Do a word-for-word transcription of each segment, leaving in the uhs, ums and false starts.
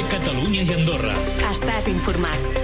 Catalunya i Andorra. Estàs informat.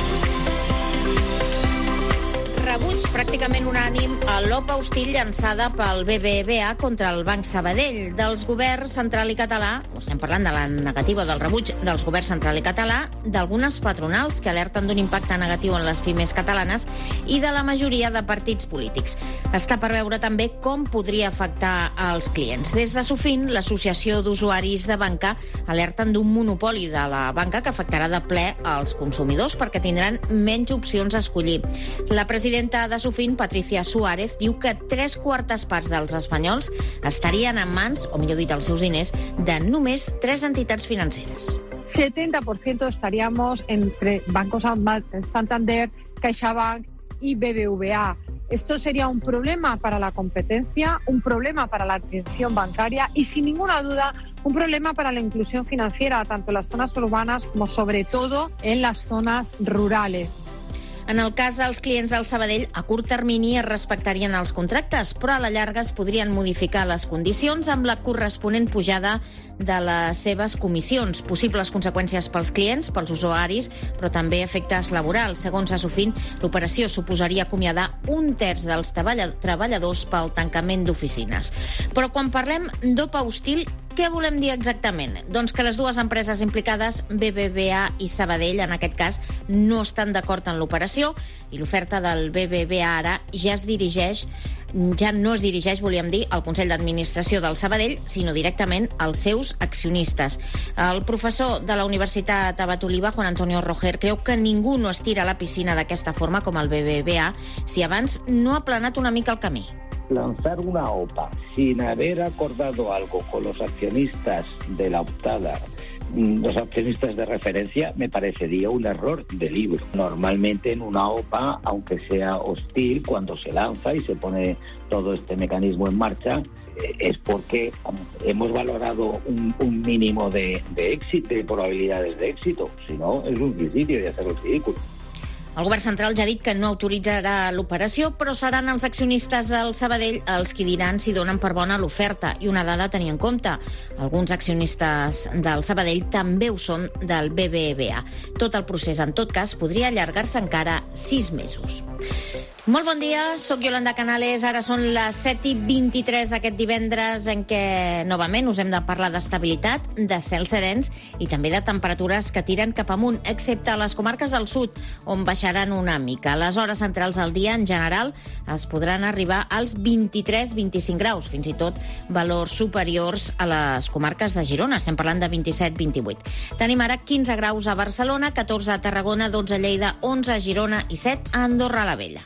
Rebuig pràcticament unànim a l'Opa hostil llançada pel B B V A contra el Banc Sabadell. Dels governs central i català, estem parlant de la negativa del rebuig dels governs central i català, d'algunes patronals que alerten d'un impacte negatiu en les pimes catalanes i de la majoria de partits polítics. Està per veure també com podria afectar als clients. Des de Sofin, l'Associació d'Usuaris de Banca, alerten d'un monopoli de la banca que afectarà de ple als consumidors perquè tindran menys opcions a escollir. La presidenta de Sofin, Patricia Suárez, diu que tres quartes parts dels espanyols estarien en mans, o millor dit, els seus diners, de només tres entitats financeres. setenta por ciento estaríamos entre Banco Santander, CaixaBank y B B V A. Esto sería un problema para la competencia, un problema para la atención bancaria y, sin ninguna duda, un problema para la inclusión financiera, tanto en las zonas urbanas como, sobre todo, en las zonas rurales. En el cas dels clients del Sabadell, a curt termini es respectarien els contractes, però a la llarga es podrien modificar les condicions amb la corresponent pujada de les seves comissions. Possibles conseqüències pels clients, pels usuaris, però també efectes laborals. Segons Asofin, l'operació suposaria acomiadar un terç dels treballadors pel tancament d'oficines. Però quan parlem d'Opa hostil, què volem dir exactament? Doncs que les dues empreses implicades, B B V A i Sabadell, en aquest cas, no estan d'acord en l'operació i l'oferta del B B V A ara ja es dirigeix, ja no es dirigeix, volíem dir, al Consell d'Administració del Sabadell, sinó directament als seus accionistes. El professor de la Universitat Abat Oliba, Juan Antonio Roger, creu que ningú no es tira a la piscina d'aquesta forma com el B B V A si abans no ha planat una mica el camí. Lanzar una OPA sin haber acordado algo con los accionistas de la optada, los accionistas de referencia, me parecería un error de libro. Normalmente en una OPA, aunque sea hostil, cuando se lanza y se pone todo este mecanismo en marcha, es porque hemos valorado un, un mínimo de, de éxito, de probabilidades de éxito. Si no, es un suicidio y hacer el ridículo. El govern central ja ha dit que no autoritzarà l'operació, però seran els accionistes del Sabadell els qui diran si donen per bona l'oferta. I una dada a tenir en compte: alguns accionistes del Sabadell també ho són del B B V A. Tot el procés, en tot cas, podria allargar-se encara sis mesos. Molt bon dia, sóc Yolanda Canales. Ara són les set i vint-i-tres d'aquest divendres en què, novament, us hem de parlar d'estabilitat, de cels serens i també de temperatures que tiren cap amunt, excepte a les comarques del sud, on baixaran una mica. A les hores centrals del dia, en general, es podran arribar als vint-i-tres vint-i-cinc graus, fins i tot valors superiors a les comarques de Girona. Estem parlant de vint-i-set vint-i-vuit. Tenim ara quinze graus a Barcelona, catorze a Tarragona, dotze a Lleida, onze a Girona i set a Andorra la Vella.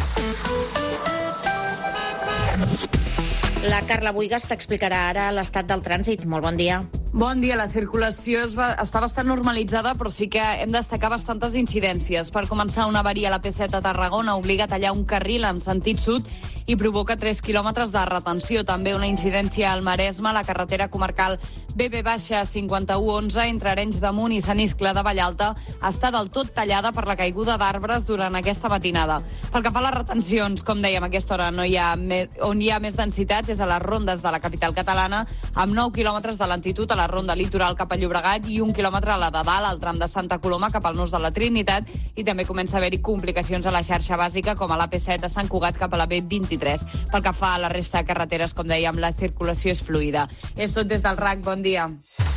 La Carla Buigas t'explicarà ara l'estat del trànsit. Molt bon dia. Bon dia. La circulació es va, està bastant normalitzada, però sí que hem de destacar bastantes incidències. Per començar, una avaria a la P set a Tarragona obliga a tallar un carril en sentit sud i provoca tres quilòmetres de retenció. També una incidència al Maresme, a la carretera comarcal B B cinquanta-u onze, entre Arenys de Munt i Sant Iscle de Vallalta, està del tot tallada per la caiguda d'arbres durant aquesta matinada. Pel que fa a les retencions, com dèiem, a aquesta hora no hi ha me... on hi ha més densitat és a les rondes de la capital catalana, amb nou quilòmetres de lentitud a la ronda litoral cap a Llobregat i un quilòmetre a la de dalt, al tram de Santa Coloma cap al nus de la Trinitat, i també comença a haver-hi complicacions a la xarxa bàsica, com a la P set a Sant Cugat cap a la B vint-i-tres. Pel que fa a la resta de carreteres, com dèiem, la circulació és fluida. És tot des del R A C. Bon dia.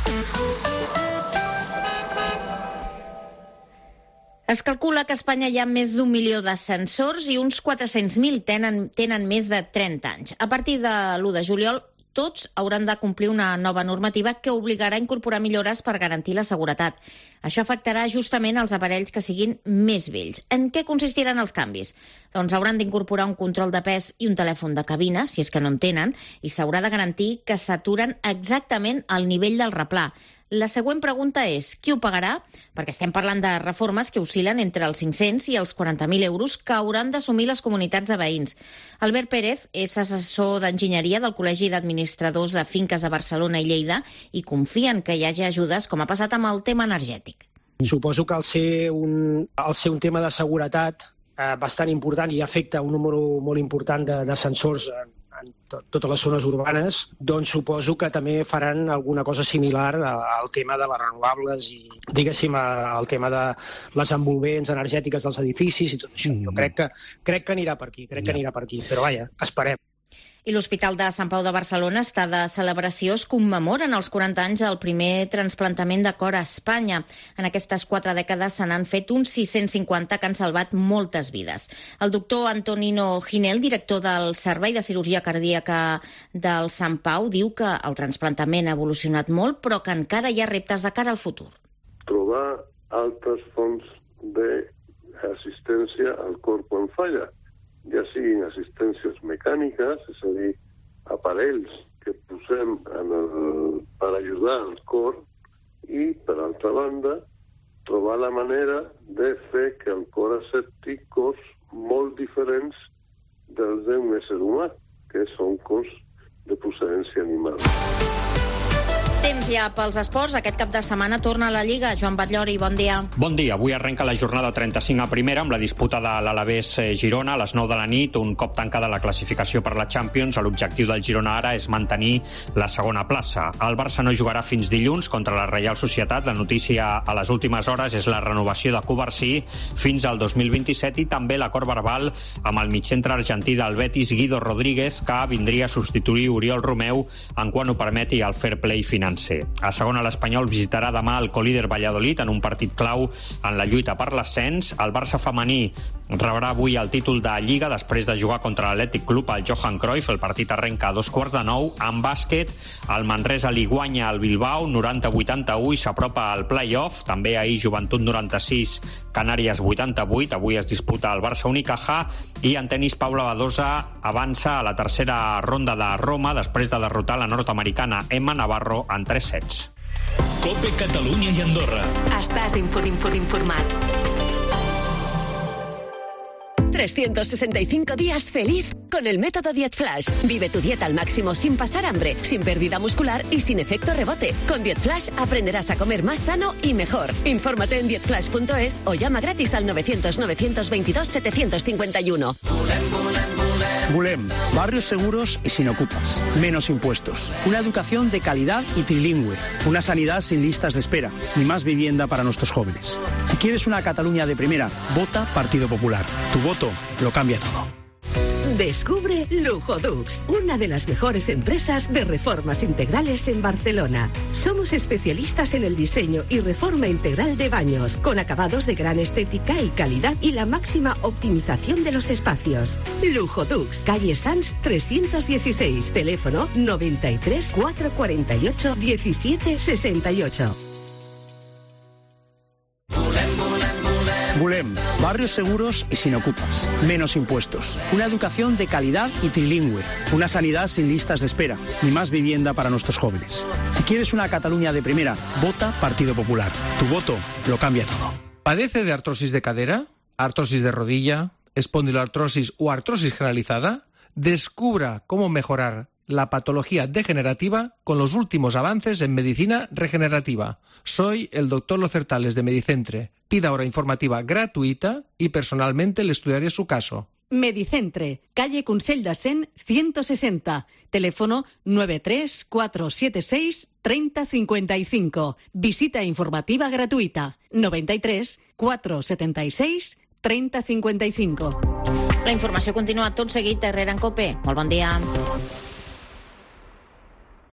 Es calcula que a Espanya hi ha més d'un milió d'ascensors i uns quatre-cents mil tenen, tenen més de trenta anys. A partir de l'u de juliol, tots hauran de complir una nova normativa que obligarà a incorporar millores per garantir la seguretat. Això afectarà justament els aparells que siguin més vells. En què consistiran els canvis? Doncs hauran d'incorporar un control de pes i un telèfon de cabina, si és que no en tenen, i s'haurà de garantir que s'aturen exactament al nivell del replà. La següent pregunta és, qui ho pagarà? Perquè estem parlant de reformes que oscil·len entre els cinc-cents i els quaranta mil euros que hauran d'assumir les comunitats de veïns. Albert Pérez és assessor d'enginyeria del Col·legi d'Administradors de Finques de Barcelona i Lleida i confien que hi hagi ajudes, com ha passat amb el tema energètic. Suposo que al ser un, al ser un tema de seguretat eh, bastant important i afecta un número molt important de, de sensors en, en to totes les zones urbanes, doncs suposo que també faran alguna cosa similar al tema de les renovables i, diguéssim, al tema de les envolvents energètiques dels edificis i tot això. Mm. Jo crec que, crec que anirà per aquí, crec que anirà per aquí, però vaja, esperem. I l'Hospital de Sant Pau de Barcelona està de celebració. Es commemoren els quaranta anys del primer trasplantament de cor a Espanya. En aquestes quatre dècades se n'han fet uns sis-cents cinquanta que han salvat moltes vides. El doctor Antonino Ginel, director del Servei de Cirurgia Cardíaca del Sant Pau, diu que el trasplantament ha evolucionat molt, però que encara hi ha reptes de cara al futur. Trobar altres fonts d'assistència al cor quan falla, ja siguin assistències mecàniques, és a dir, aparells que posem en el, per ajudar al cor, i, per altra banda, trobar la manera de fer que el cor accepti cors molt diferents dels d'un ésser humà, que són cors de procedència animal. Temps ja pels esports. Aquest cap de setmana torna a la Lliga. Joan Batllori, bon dia. Bon dia. Avui arrenca la jornada trenta-cinc a primera amb la disputa de l'Alavés Girona a les nou de la nit. Un cop tancada la classificació per la Champions, l'objectiu del Girona ara és mantenir la segona plaça. El Barça no jugarà fins dilluns contra la Reial Societat. La notícia a les últimes hores és la renovació de Covarsí fins al dos mil vint-i-set i també l'acord verbal amb el mitjantre argentí del Betis, Guido Rodríguez, que vindria a substituir Oriol Romeu en quan ho permeti el fair play financer. A segona, l'Espanyol visitarà demà el colíder Valladolid en un partit clau en la lluita per l'ascens. El Barça femení rebrà avui el títol de Lliga després de jugar contra l'Atlètic Club al Johan Cruyff. El partit arrenca a dos quarts de nou. En bàsquet, el Manresa li guanya al Bilbao noranta a vuitanta-u i s'apropa al play-off. També ahir Joventut noranta-sis, Canàries vuitanta-vuit. Avui es disputa el Barça Unicaja. I en tenis, Paula Badosa avança a la tercera ronda de Roma després de derrotar la nord-americana Emma Navarro en tres sets. COPE Catalunya i Andorra. Estàs informat. trescientos sesenta y cinco días feliz con el método Diet Flash. Vive tu dieta al máximo sin pasar hambre, sin pérdida muscular y sin efecto rebote. Con Diet Flash aprenderás a comer más sano y mejor. Infórmate en diet flash punto es o llama gratis al novecientos, novecientos veintidós, setecientos cincuenta y uno. Bulem, barrios seguros y sin ocupas, menos impuestos, una educación de calidad y trilingüe, una sanidad sin listas de espera y más vivienda para nuestros jóvenes. Si quieres una Cataluña de primera, vota Partido Popular. Tu voto lo cambia todo. Descubre Lujodux, una de las mejores empresas de reformas integrales en Barcelona. Somos especialistas en el diseño y reforma integral de baños, con acabados de gran estética y calidad y la máxima optimización de los espacios. Lujodux, calle Sanz trescientos dieciséis, teléfono noventa y tres, cuatrocientos cuarenta y ocho, diecisiete sesenta y ocho. Bulem, barrios seguros y sin ocupas, menos impuestos, una educación de calidad y trilingüe, una sanidad sin listas de espera y más vivienda para nuestros jóvenes. Si quieres una Cataluña de primera, vota Partido Popular. Tu voto lo cambia todo. ¿Padece de artrosis de cadera, artrosis de rodilla, espondiloartrosis o artrosis generalizada? Descubra cómo mejorar la patología degenerativa con los últimos avances en medicina regenerativa. Soy el doctor Locertales de Medicentre. Pida hora informativa gratuita y personalmente le estudiaré su caso. Medicentre, calle Consell de Cent, ciento sesenta, teléfono nueve tres, cuatro siete seis, treinta cincuenta y cinco. Visita informativa gratuita, noventa y tres, cuatrocientos setenta y seis, treinta cincuenta y cinco. La informació continua tot seguit a Herrera en COPE. Molt bon dia.